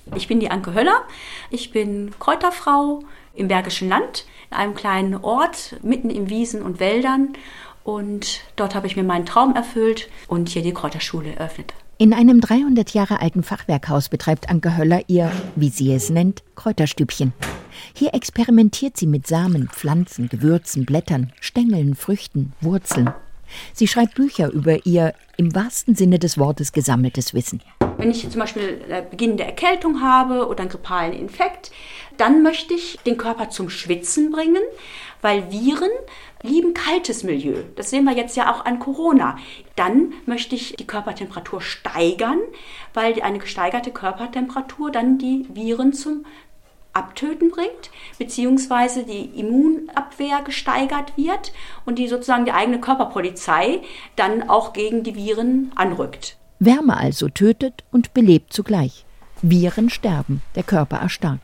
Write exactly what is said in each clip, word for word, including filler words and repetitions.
Ich bin die Anke Höller, ich bin Kräuterfrau im Bergischen Land, in einem kleinen Ort, mitten in Wiesen und Wäldern. Und dort habe ich mir meinen Traum erfüllt und hier die Kräuterschule eröffnet. In einem dreihundert Jahre alten Fachwerkhaus betreibt Anke Höller ihr, wie sie es nennt, Kräuterstübchen. Hier experimentiert sie mit Samen, Pflanzen, Gewürzen, Blättern, Stängeln, Früchten, Wurzeln. Sie schreibt Bücher über ihr im wahrsten Sinne des Wortes gesammeltes Wissen. Wenn ich zum Beispiel beginnende Erkältung habe oder einen grippalen Infekt, dann möchte ich den Körper zum Schwitzen bringen, weil Viren lieben kaltes Milieu. Das sehen wir jetzt ja auch an Corona. Dann möchte ich die Körpertemperatur steigern, weil eine gesteigerte Körpertemperatur dann die Viren zum Abtöten bringt, beziehungsweise die Immunabwehr gesteigert wird und die sozusagen die eigene Körperpolizei dann auch gegen die Viren anrückt. Wärme also tötet und belebt zugleich. Viren sterben, der Körper erstarkt.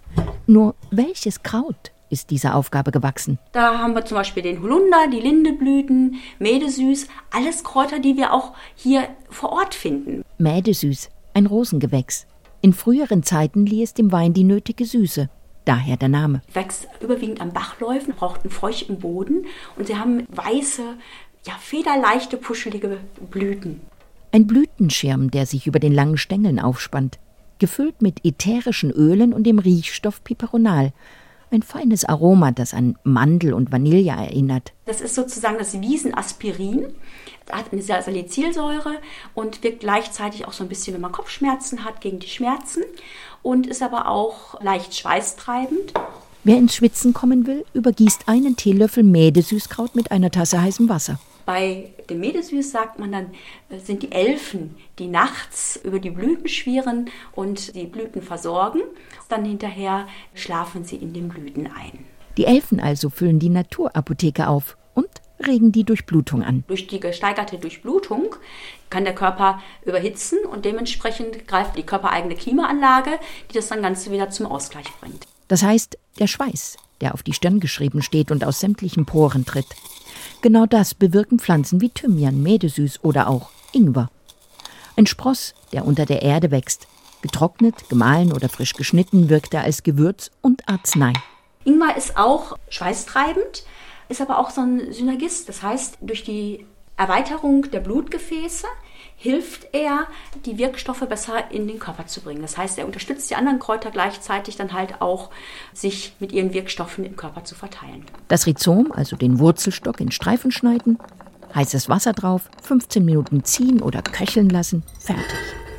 Nur welches Kraut ist dieser Aufgabe gewachsen? Da haben wir zum Beispiel den Holunder, die Lindeblüten, Mädesüß, alles Kräuter, die wir auch hier vor Ort finden. Mädesüß, ein Rosengewächs. In früheren Zeiten lieh es dem Wein die nötige Süße. Daher der Name. Wächst überwiegend an Bachläufen, braucht einen feuchten Boden und sie haben weiße, ja, federleichte, puschelige Blüten. Ein Blütenschirm, der sich über den langen Stängeln aufspannt, gefüllt mit ätherischen Ölen und dem Riechstoff Piperonal. Ein feines Aroma, das an Mandel und Vanille erinnert. Das ist sozusagen das Wiesenaspirin. Hat eine Salicylsäure und wirkt gleichzeitig auch so ein bisschen, wenn man Kopfschmerzen hat, gegen die Schmerzen und ist aber auch leicht schweißtreibend. Wer ins Schwitzen kommen will, übergießt einen Teelöffel Mädesüßkraut mit einer Tasse heißem Wasser. Bei dem Mädesüß sagt man dann, sind die Elfen, die nachts über die Blüten schwirren und die Blüten versorgen. Dann hinterher schlafen sie in den Blüten ein. Die Elfen also füllen die Naturapotheke auf und regen die Durchblutung an. Durch die gesteigerte Durchblutung kann der Körper überhitzen und dementsprechend greift die körpereigene Klimaanlage, die das dann Ganze wieder zum Ausgleich bringt. Das heißt, der Schweiß, der auf die Stirn geschrieben steht und aus sämtlichen Poren tritt. Genau das bewirken Pflanzen wie Thymian, Mädesüß oder auch Ingwer. Ein Spross, der unter der Erde wächst. Getrocknet, gemahlen oder frisch geschnitten wirkt er als Gewürz und Arznei. Ingwer ist auch schweißtreibend, ist aber auch so ein Synergist. Das heißt, durch die Erweiterung der Blutgefäße hilft er, die Wirkstoffe besser in den Körper zu bringen. Das heißt, er unterstützt die anderen Kräuter gleichzeitig dann halt auch, sich mit ihren Wirkstoffen im Körper zu verteilen. Das Rhizom, also den Wurzelstock, in Streifen schneiden, heißes Wasser drauf, fünfzehn Minuten ziehen oder köcheln lassen, fertig.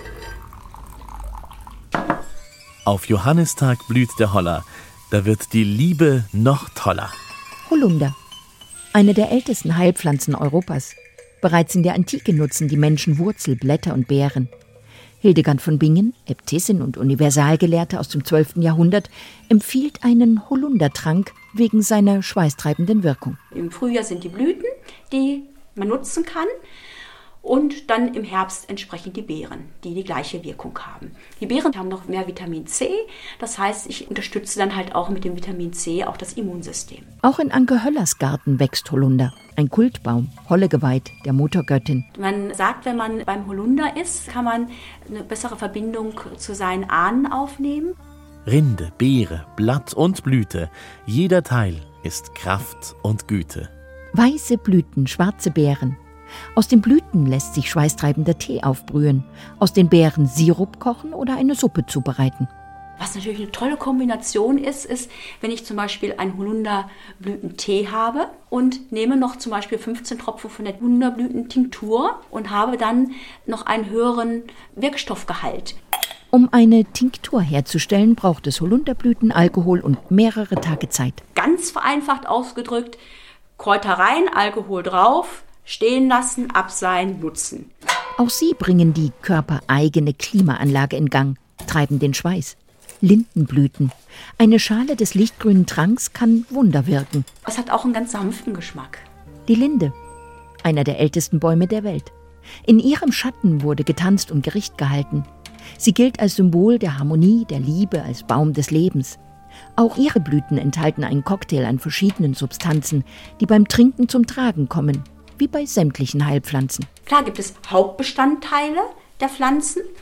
Auf Johannistag blüht der Holler, da wird die Liebe noch toller. Holunder, eine der ältesten Heilpflanzen Europas. Bereits in der Antike nutzen die Menschen Wurzel, Blätter und Beeren. Hildegard von Bingen, Äbtissin und Universalgelehrte aus dem zwölften Jahrhundert, empfiehlt einen Holundertrank wegen seiner schweißtreibenden Wirkung. Im Frühjahr sind die Blüten, die man nutzen kann. Und dann im Herbst entsprechend die Beeren, die die gleiche Wirkung haben. Die Beeren haben noch mehr Vitamin C, das heißt, ich unterstütze dann halt auch mit dem Vitamin C auch das Immunsystem. Auch in Anke Höllers Garten wächst Holunder, ein Kultbaum, Holle geweiht, der Muttergöttin. Man sagt, wenn man beim Holunder ist, kann man eine bessere Verbindung zu seinen Ahnen aufnehmen. Rinde, Beere, Blatt und Blüte, jeder Teil ist Kraft und Güte. Weiße Blüten, schwarze Beeren. Aus den Blüten lässt sich schweißtreibender Tee aufbrühen, aus den Beeren Sirup kochen oder eine Suppe zubereiten. Was natürlich eine tolle Kombination ist, ist, wenn ich zum Beispiel einen Holunderblütentee habe und nehme noch zum Beispiel fünfzehn Tropfen von der Holunderblütentinktur und habe dann noch einen höheren Wirkstoffgehalt. Um eine Tinktur herzustellen, braucht es Holunderblüten, Alkohol und mehrere Tage Zeit. Ganz vereinfacht ausgedrückt, Kräuter rein, Alkohol drauf, stehen lassen, abseihen, nutzen. Auch sie bringen die körpereigene Klimaanlage in Gang, treiben den Schweiß. Lindenblüten. Eine Schale des lichtgrünen Tranks kann Wunder wirken. Es hat auch einen ganz sanften Geschmack. Die Linde, einer der ältesten Bäume der Welt. In ihrem Schatten wurde getanzt und Gericht gehalten. Sie gilt als Symbol der Harmonie, der Liebe, als Baum des Lebens. Auch ihre Blüten enthalten einen Cocktail an verschiedenen Substanzen, die beim Trinken zum Tragen kommen, wie bei sämtlichen Heilpflanzen. Klar gibt es Hauptbestandteile der Pflanzen,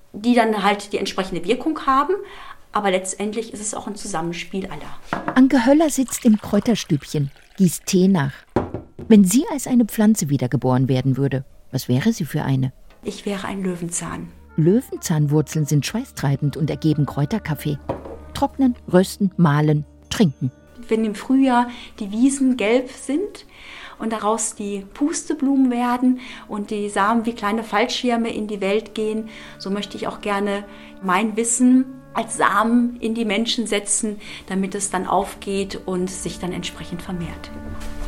die dann halt die entsprechende Wirkung haben. Aber letztendlich ist es auch ein Zusammenspiel aller. Anke Höller sitzt im Kräuterstübchen, gießt Tee nach. Wenn sie als eine Pflanze wiedergeboren werden würde, was wäre sie für eine? Ich wäre ein Löwenzahn. Löwenzahnwurzeln sind schweißtreibend und ergeben Kräuterkaffee. Trocknen, rösten, mahlen, trinken. Wenn im Frühjahr die Wiesen gelb sind und daraus die Pusteblumen werden und die Samen wie kleine Fallschirme in die Welt gehen, so möchte ich auch gerne mein Wissen als Samen in die Menschen setzen, damit es dann aufgeht und sich dann entsprechend vermehrt.